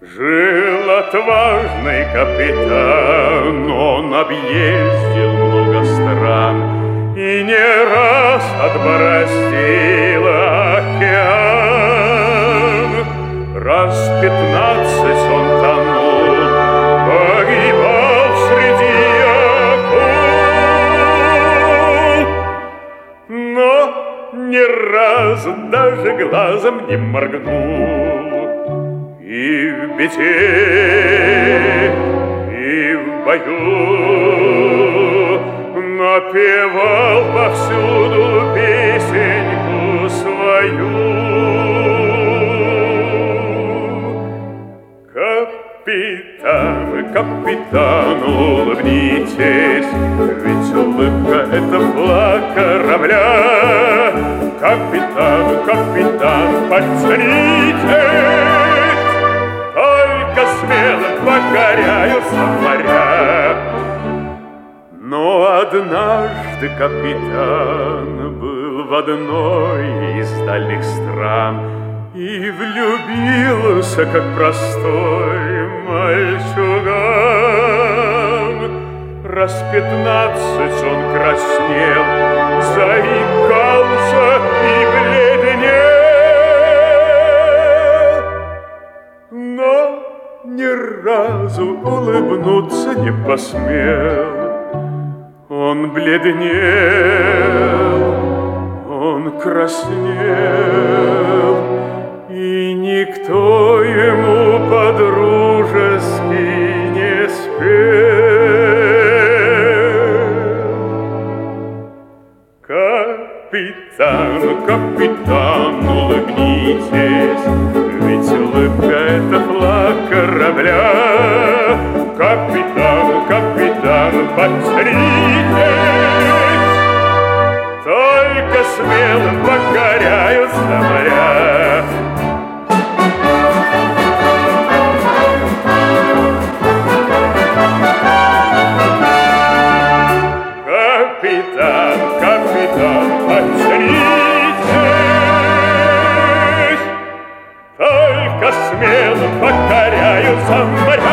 Жил отважный капитан, он объездил много стран и не раз отбороздил океан. Раз 15 он тонул, погибал среди акул, но ни разу даже глазом не моргнул. И в беде, и в бою напевал повсюду песеньку свою. Капитан, капитан, улыбнитесь, ведь улыбка — это флаг корабля. Капитан, капитан, подтянитесь, смело покоряются моря. Но однажды капитан был в одной из дальних стран и влюбился, как простой мальчуган. Раз 15 он краснел, заикался и бледнел, но ни разу улыбнуться не посмел. Он бледнел, он краснел, и никто ему по-дружески не спел. Капитан, капитан, улыбнитесь, ведь улыбка — это флаг корабля. Капитан, капитан, подтянитесь, только смело покоряются моря. Капитан, капитан, подтянитесь, только смело покоряются моря.